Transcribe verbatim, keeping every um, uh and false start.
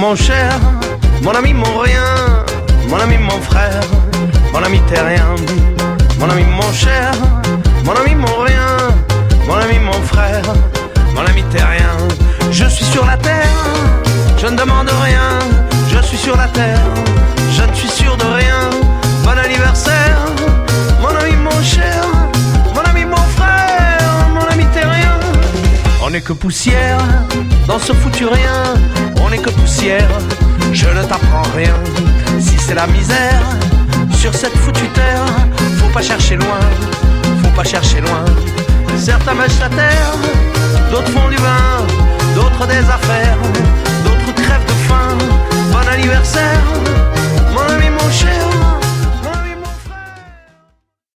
mon cher, mon ami mon rien, mon ami mon frère, mon ami t'es rien. Mon ami mon cher, mon ami mon rien, mon ami mon frère, mon ami t'es rien. Je suis sur la terre, je ne demande rien. Je suis sur la terre, je ne suis sûr de rien. Bon anniversaire, mon ami mon cher, mon ami mon frère, mon ami t'es rien. On n'est que poussière dans ce foutu rien. On n'est que poussière, je ne t'apprends rien. Si c'est la misère sur cette foutue terre, faut pas chercher loin, faut pas chercher loin. Certains mèchent la terre, d'autres font du vin, d'autres des affaires.